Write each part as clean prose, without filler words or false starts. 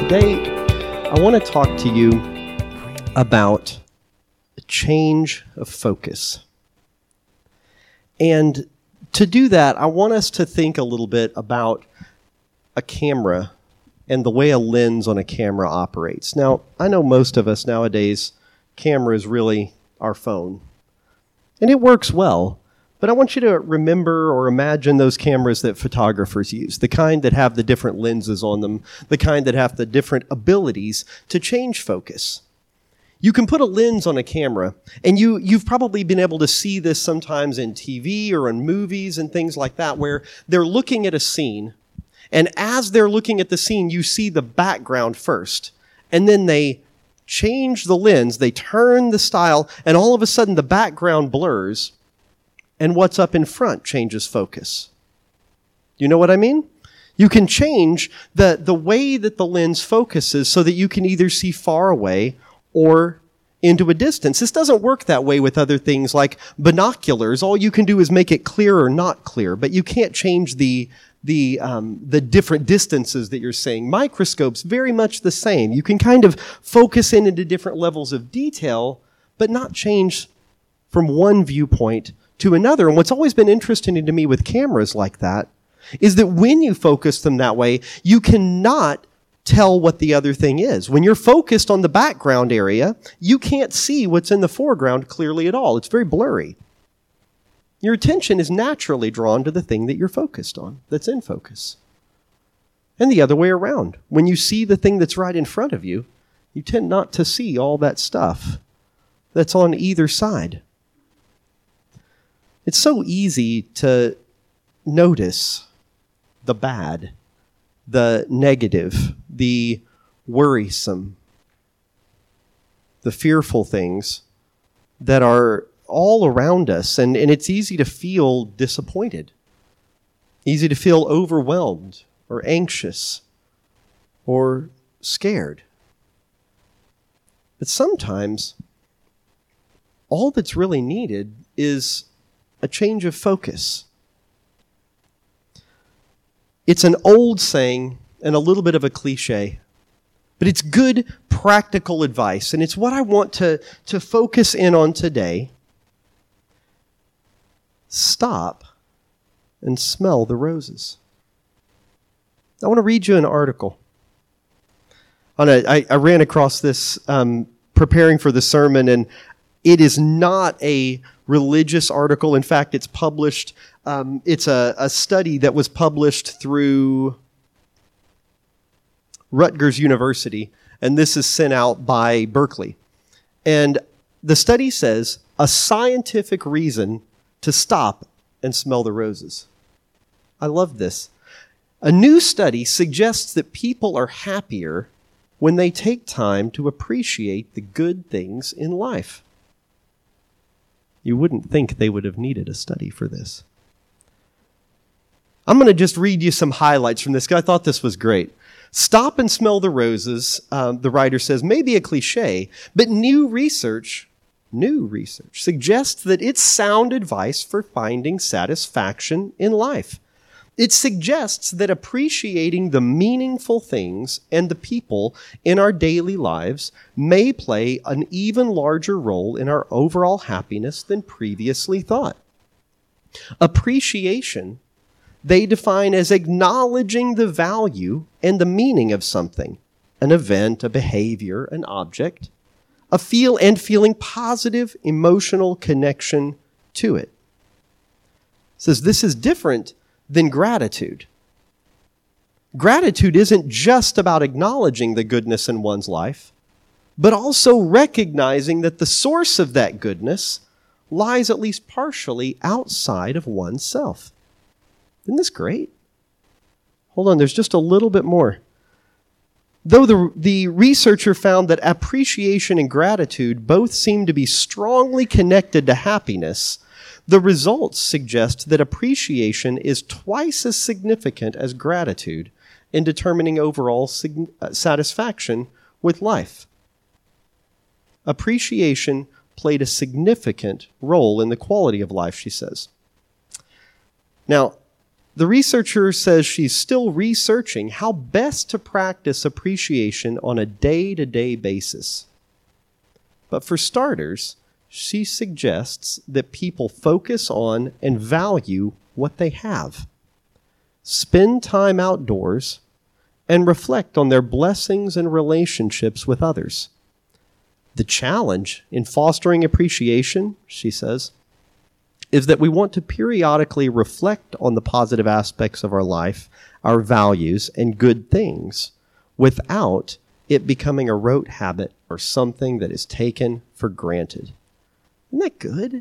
Today, I want to talk to you about a change of focus. And to do that, I want us to think a little bit about a camera and the way a lens on a camera operates. Now, I know most of us nowadays, camera is really our phone. And it works well. But I want you to remember or imagine those cameras that photographers use, the kind that have the different lenses on them, the kind that have the different abilities to change focus. You can put a lens on a camera, and you've probably been able to see this sometimes in TV or in movies and things like that, where they're looking at a scene, and as they're looking at the scene, you see the background first, and then they change the lens, they turn the style, and all of a sudden the background blurs, and what's up in front changes focus. You know what I mean? You can change the way that the lens focuses so that you can either see far away or into a distance. This doesn't work that way with other things like binoculars. All you can do is make it clear or not clear, but you can't change the different distances that you're seeing. Microscopes, very much the same. You can kind of focus in into different levels of detail, but not change from one viewpoint to another. And what's always been interesting to me with cameras like that is that when you focus them that way, you cannot tell what the other thing is. When you're focused on the background area, you can't see what's in the foreground clearly at all. It's very blurry. Your attention is naturally drawn to the thing that you're focused on, that's in focus. And the other way around. When you see the thing that's right in front of you, you tend not to see all that stuff that's on either side. It's so easy to notice the bad, the negative, the worrisome, the fearful things that are all around us. And it's easy to feel disappointed, easy to feel overwhelmed or anxious or scared. But sometimes all that's really needed is a change of focus. It's an old saying and a little bit of a cliche, but it's good practical advice, and it's what I want to focus in on today. Stop and smell the roses. I want to read you an article. I ran across this preparing for the sermon, and it is not a religious article. In fact, it's published, it's a study that was published through Rutgers University, and this is sent out by Berkeley. And the study says, a scientific reason to stop and smell the roses. I love this. A new study suggests that people are happier when they take time to appreciate the good things in life. You wouldn't think they would have needed a study for this. I'm going to just read you some highlights from this, because I thought this was great. Stop and smell the roses, the writer says, may be a cliche, but new research suggests that it's sound advice for finding satisfaction in life. It suggests that appreciating the meaningful things and the people in our daily lives may play an even larger role in our overall happiness than previously thought. Appreciation, they define as acknowledging the value and the meaning of something, an event, a behavior, an object, feeling positive emotional connection to it. It says this is different than gratitude. Gratitude isn't just about acknowledging the goodness in one's life, but also recognizing that the source of that goodness lies at least partially outside of oneself. Isn't this great? Hold on, there's just a little bit more. Though the researcher found that appreciation and gratitude both seem to be strongly connected to happiness, the results suggest that appreciation is twice as significant as gratitude in determining overall satisfaction with life. Appreciation played a significant role in the quality of life, she says. Now, The researcher says she's still researching how best to practice appreciation on a day-to-day basis. But for starters, she suggests that people focus on and value what they have. Spend time outdoors and reflect on their blessings and relationships with others. The challenge in fostering appreciation, she says, is that we want to periodically reflect on the positive aspects of our life, our values, and good things without it becoming a rote habit or something that is taken for granted. Isn't that good?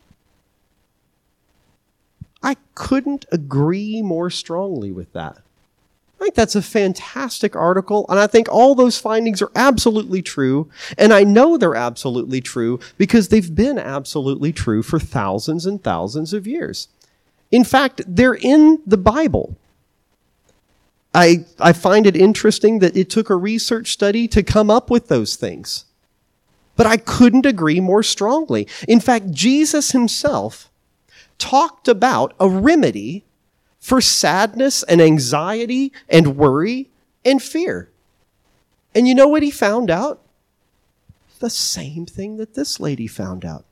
I couldn't agree more strongly with that. I think that's a fantastic article, and I think all those findings are absolutely true, and I know they're absolutely true because they've been absolutely true for thousands and thousands of years. In fact, they're in the Bible. I find it interesting that it took a research study to come up with those things, but I couldn't agree more strongly. In fact, Jesus himself talked about a remedy for sadness and anxiety and worry and fear. And you know what he found out? The same thing that this lady found out.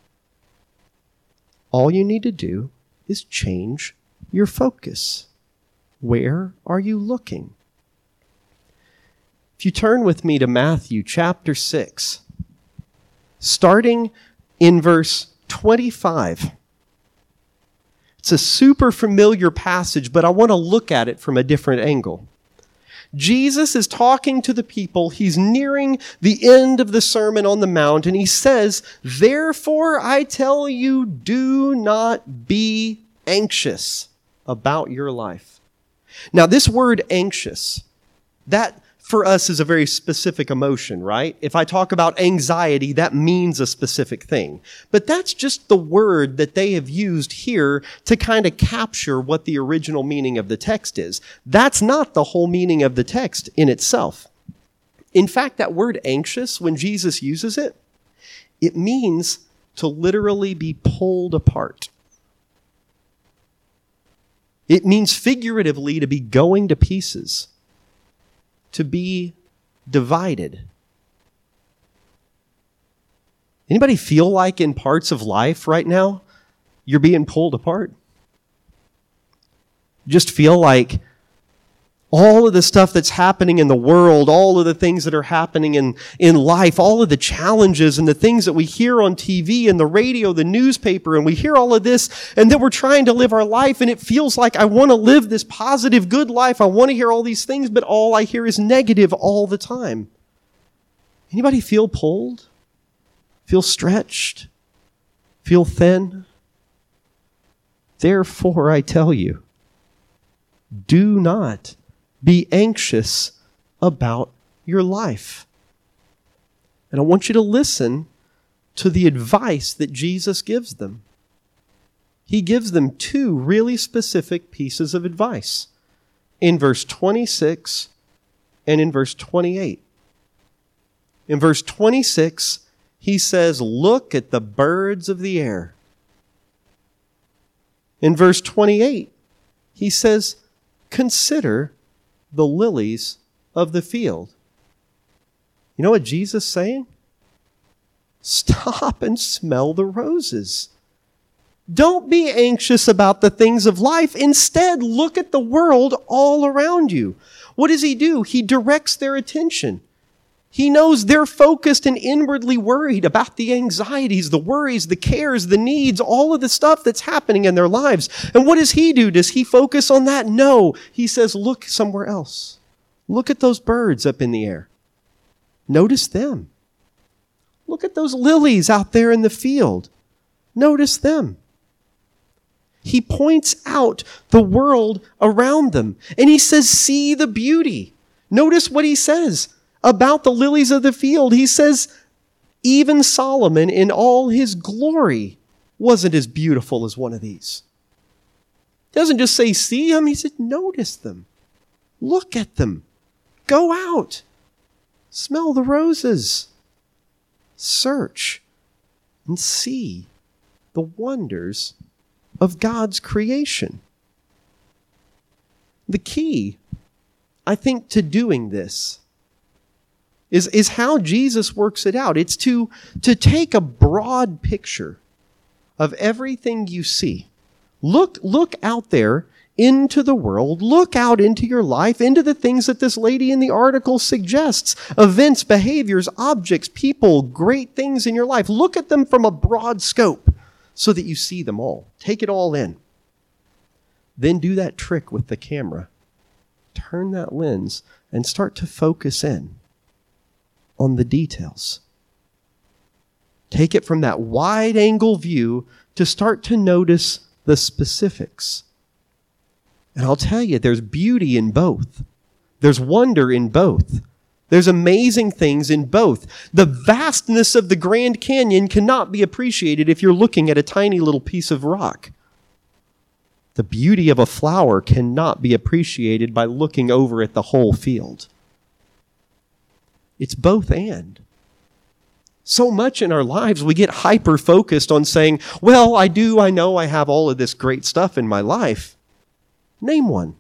All you need to do is change your focus. Where are you looking? If you turn with me to Matthew chapter 6, starting in verse 25. It's a super familiar passage, but I want to look at it from a different angle. Jesus is talking to the people. He's nearing the end of the Sermon on the Mount, and he says, "Therefore I tell you, do not be anxious about your life." Now, this word anxious, that for us is a very specific emotion, right? If I talk about anxiety, that means a specific thing. But that's just the word that they have used here to kind of capture what the original meaning of the text is. That's not the whole meaning of the text in itself. In fact, that word anxious, when Jesus uses it, it means to literally be pulled apart. It means figuratively to be going to pieces, to be divided. Anybody feel like in parts of life right now, you're being pulled apart? Just feel like all of the stuff that's happening in the world, all of the things that are happening in life, all of the challenges and the things that we hear on TV and the radio, the newspaper, and we hear all of this, and then we're trying to live our life, and it feels like I want to live this positive, good life. I want to hear all these things, but all I hear is negative all the time. Anybody feel pulled? Feel stretched? Feel thin? Therefore, I tell you, do not be anxious about your life. And I want you to listen to the advice that Jesus gives them. He gives them two really specific pieces of advice in verse 26 and in verse 28. In verse 26, he says, "Look at the birds of the air." In verse 28, he says, "Consider the lilies of the field." You know what Jesus is saying? Stop and smell the roses. Don't be anxious about the things of life. Instead, look at the world all around you. What does he do? He directs their attention. He knows they're focused and inwardly worried about the anxieties, the worries, the cares, the needs, all of the stuff that's happening in their lives. And what does he do? Does he focus on that? No. He says, look somewhere else. Look at those birds up in the air. Notice them. Look at those lilies out there in the field. Notice them. He points out the world around them. And he says, see the beauty. Notice what he says about the lilies of the field. He says, even Solomon in all his glory wasn't as beautiful as one of these. He doesn't just say, see them. He said, notice them. Look at them. Go out. Smell the roses. Search and see the wonders of God's creation. The key, I think, to doing this is how Jesus works it out. It's to take a broad picture of everything you see. Look out there into the world. Look out into your life, into the things that this lady in the article suggests. Events, behaviors, objects, people, great things in your life. Look at them from a broad scope so that you see them all. Take it all in. Then do that trick with the camera. Turn that lens and start to focus in on the details. Take it from that wide angle view to start to notice the specifics. And I'll tell you, there's beauty in both. There's wonder in both. There's amazing things in both. The vastness of the Grand Canyon cannot be appreciated if you're looking at a tiny little piece of rock. The beauty of a flower cannot be appreciated by looking over at the whole field. It's both and. So much in our lives, we get hyper-focused on saying, well, I know I have all of this great stuff in my life. Name one.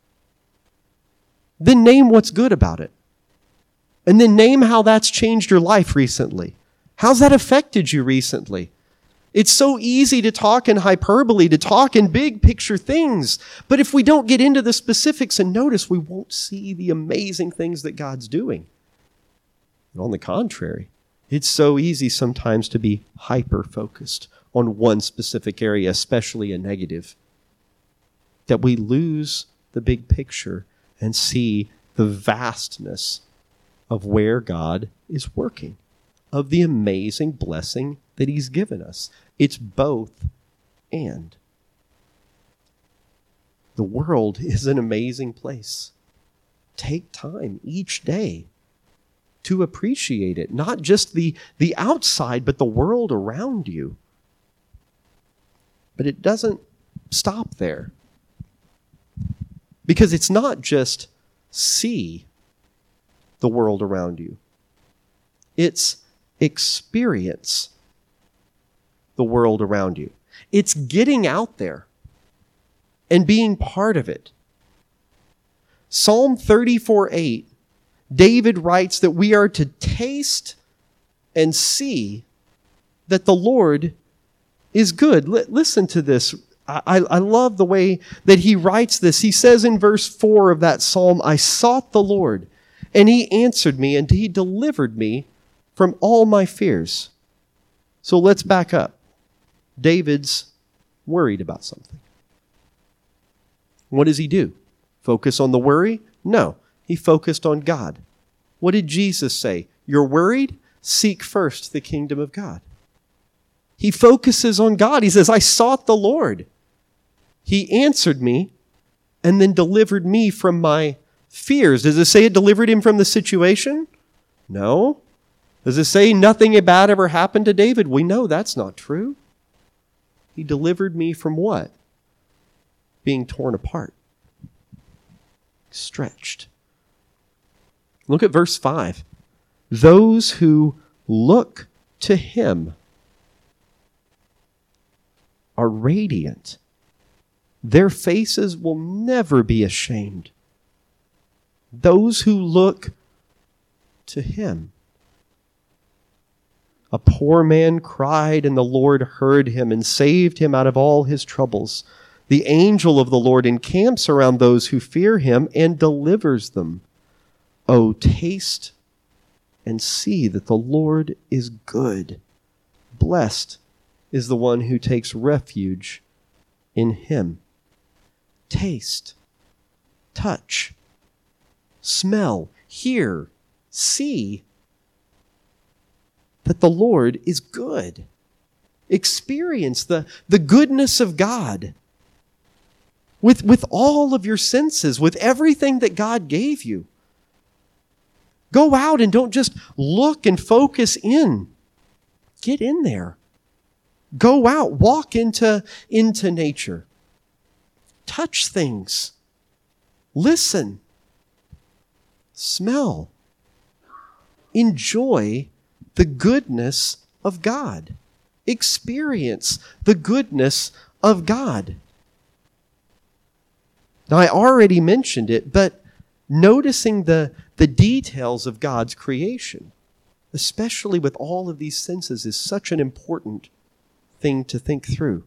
Then name what's good about it. And then name how that's changed your life recently. How's that affected you recently? It's so easy to talk in hyperbole, to talk in big picture things. But if we don't get into the specifics and notice, we won't see the amazing things that God's doing. And on the contrary, it's so easy sometimes to be hyper-focused on one specific area, especially a negative, that we lose the big picture and see the vastness of where God is working, of the amazing blessing that He's given us. It's both and. The world is an amazing place. Take time each day to appreciate it, not just the outside, but the world around you. But it doesn't stop there. Because it's not just see the world around you. It's experience the world around you. It's getting out there and being part of it. Psalm 34:8, David writes that we are to taste and see that the Lord is good. Listen to this. I love the way that he writes this. He says in verse 4 of that psalm, I sought the Lord, and He answered me, and He delivered me from all my fears. So let's back up. David's worried about something. What does he do? Focus on the worry? No, he focused on God. What did Jesus say? You're worried? Seek first the kingdom of God. He focuses on God. He says, I sought the Lord. He answered me and then delivered me from my fears. Does it say it delivered him from the situation? No. Does it say nothing bad ever happened to David? We know that's not true. He delivered me from what? Being torn apart. Stretched. Look at verse 5. Those who look to Him are radiant. Their faces will never be ashamed. Those who look to Him. A poor man cried, and the Lord heard him and saved him out of all his troubles. The angel of the Lord encamps around those who fear Him and delivers them. Oh, taste and see that the Lord is good. Blessed is the one who takes refuge in Him. Taste, touch, smell, hear, see that the Lord is good. Experience the goodness of God with all of your senses, with everything that God gave you. Go out and don't just look and focus in. Get in there. Go out, walk into nature. Touch things. Listen. Smell. Enjoy the goodness of God. Experience the goodness of God. Now, I already mentioned it, but noticing the details of God's creation, especially with all of these senses, is such an important thing to think through.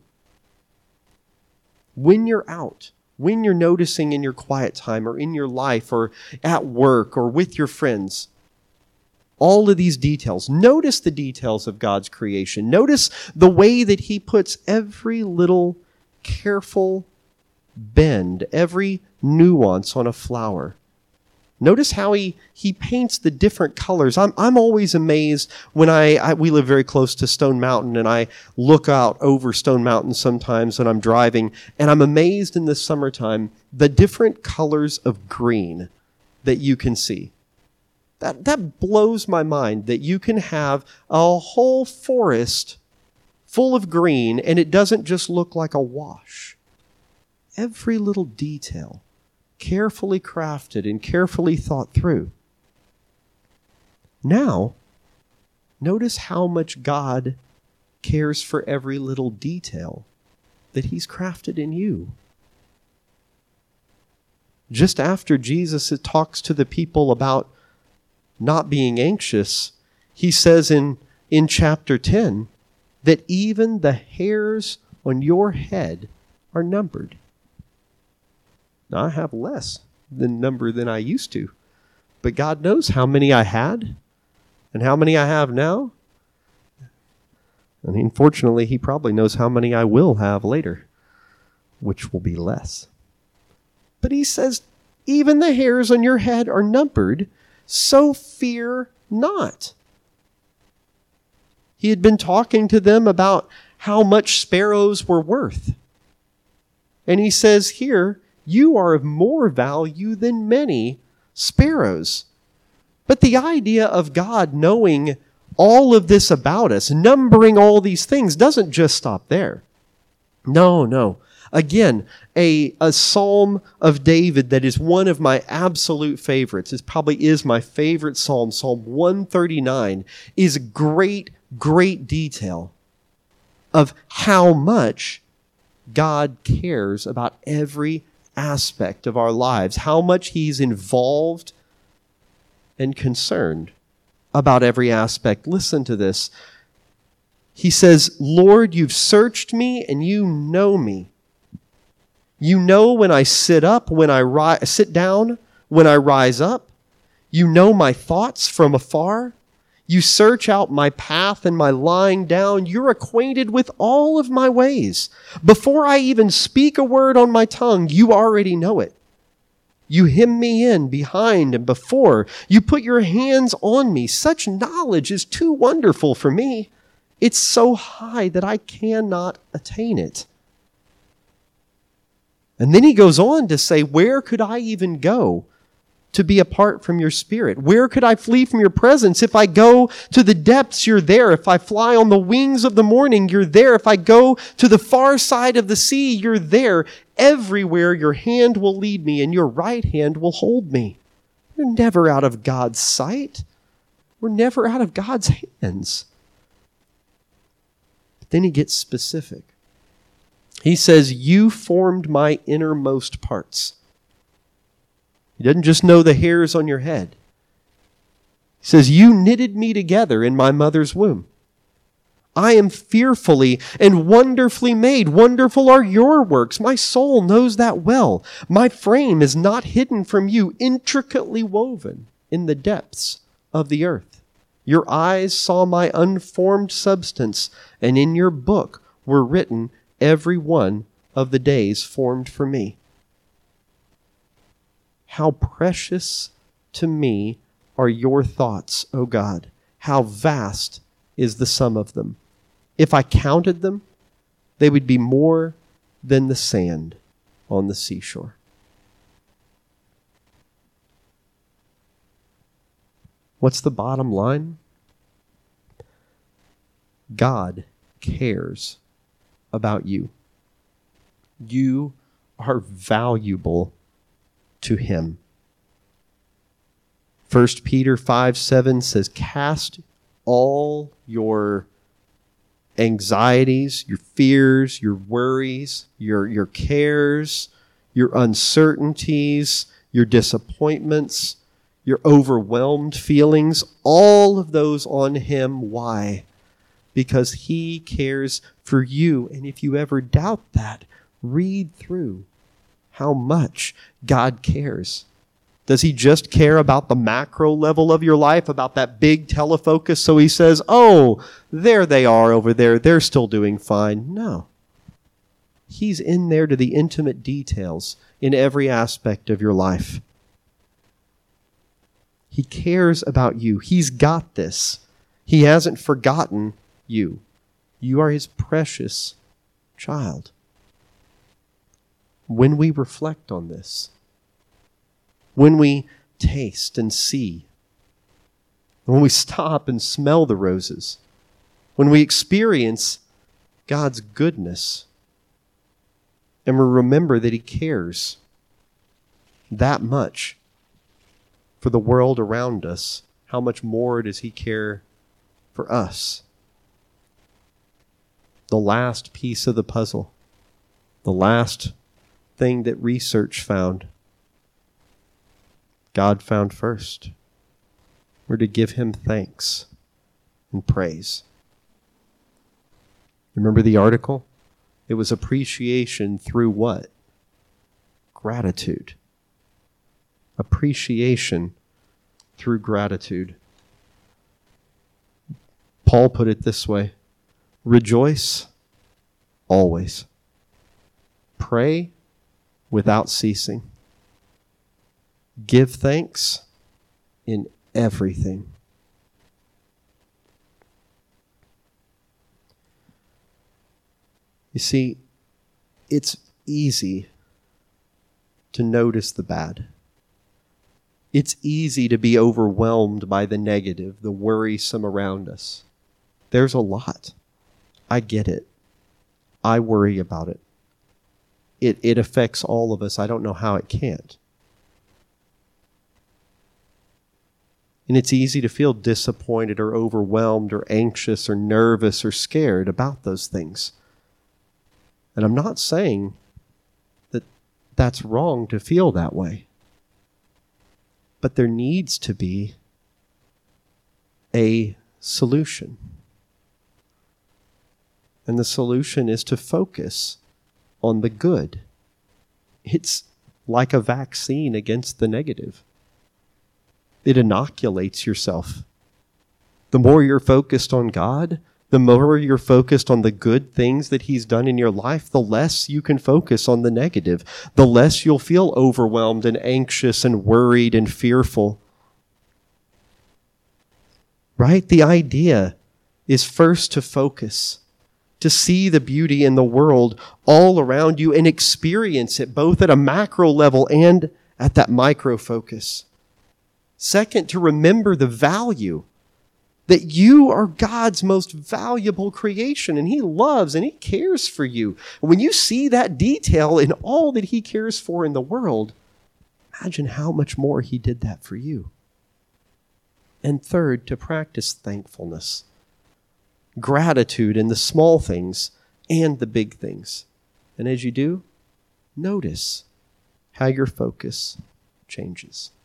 When you're out, when you're noticing in your quiet time or in your life or at work or with your friends, all of these details, notice the details of God's creation. Notice the way that He puts every little careful bend, every nuance on a flower. Notice how he paints the different colors. I'm always amazed when we live very close to Stone Mountain, and I look out over Stone Mountain sometimes when I'm driving, and I'm amazed in the summertime the different colors of green that you can see. That blows my mind that you can have a whole forest full of green and it doesn't just look like a wash. Every little detail carefully crafted and carefully thought through. Now, notice how much God cares for every little detail that He's crafted in you. Just after Jesus talks to the people about not being anxious, He says in chapter 10 that even the hairs on your head are numbered. Now, I have less number than I used to, but God knows how many I had and how many I have now. And unfortunately, He probably knows how many I will have later, which will be less. But He says, even the hairs on your head are numbered, so fear not. He had been talking to them about how much sparrows were worth. And He says here, you are of more value than many sparrows. But the idea of God knowing all of this about us, numbering all these things, doesn't just stop there. No. Again, a psalm of David that is one of my absolute favorites, it probably is my favorite psalm, Psalm 139, is great detail of how much God cares about every aspect of our lives, how much He's involved and concerned about every aspect. Listen to this. He says, Lord, you've searched me and you know me. You know when I sit up, when I sit down, when I rise up. You know my thoughts from afar. You search out my path and my lying down. You're acquainted with all of my ways. Before I even speak a word on my tongue, you already know it. You hem me in behind and before. You put your hands on me. Such knowledge is too wonderful for me. It's so high that I cannot attain it. And then he goes on to say, where could I even go to be apart from your Spirit? Where could I flee from your presence? If I go to the depths, you're there. If I fly on the wings of the morning, you're there. If I go to the far side of the sea, you're there. Everywhere your hand will lead me and your right hand will hold me. We're never out of God's sight. We're never out of God's hands. But then he gets specific. He says, you formed my innermost parts. He doesn't just know the hairs on your head. He says, you knitted me together in my mother's womb. I am fearfully and wonderfully made. Wonderful are your works. My soul knows that well. My frame is not hidden from you, intricately woven in the depths of the earth. Your eyes saw my unformed substance, and in your book were written every one of the days formed for me. How precious to me are your thoughts, O God. How vast is the sum of them. If I counted them, they would be more than the sand on the seashore. What's the bottom line? God cares about you. You are valuable to Him. 1 Peter 5:7 says, cast all your anxieties, your fears, your worries, your cares, your uncertainties, your disappointments, your overwhelmed feelings, all of those on him. Why? Because he cares for you. And if you ever doubt that, read through how much God cares. Does he just care about the macro level of your life, about that big telefocus? So he says, oh, there they are over there. They're still doing fine. No. He's in there to the intimate details in every aspect of your life. He cares about you. He's got this. He hasn't forgotten you. You are his precious child. When we reflect on this, when we taste and see, when we stop and smell the roses, when we experience God's goodness, and we remember that he cares that much for the world around us, how much more does he care for us? The last piece of the puzzle, the last thing that research found, God found first. We're to give him thanks and praise. Remember the article? It was appreciation through what? Gratitude. Appreciation through gratitude. Paul put it this way: rejoice always. Pray without ceasing. Give thanks in everything. You see, it's easy to notice the bad. It's easy to be overwhelmed by the negative, the worrisome around us. There's a lot. I get it. I worry about it. It affects all of us. I don't know how it can't. And it's easy to feel disappointed or overwhelmed or anxious or nervous or scared about those things. And I'm not saying that that's wrong to feel that way. But there needs to be a solution. And the solution is to focus on the good. It's like a vaccine against the negative. It inoculates yourself. The more you're focused on God, the more you're focused on the good things that he's done in your life, the less you can focus on the negative. The less you'll feel overwhelmed and anxious and worried and fearful. Right? The idea is first to focus, to see the beauty in the world all around you and experience it both at a macro level and at that micro focus. Second, to remember the value that you are God's most valuable creation, and he loves and he cares for you. When you see that detail in all that he cares for in the world, imagine how much more he did that for you. And third, to practice thankfulness, gratitude in the small things and the big things. And as you do, notice how your focus changes.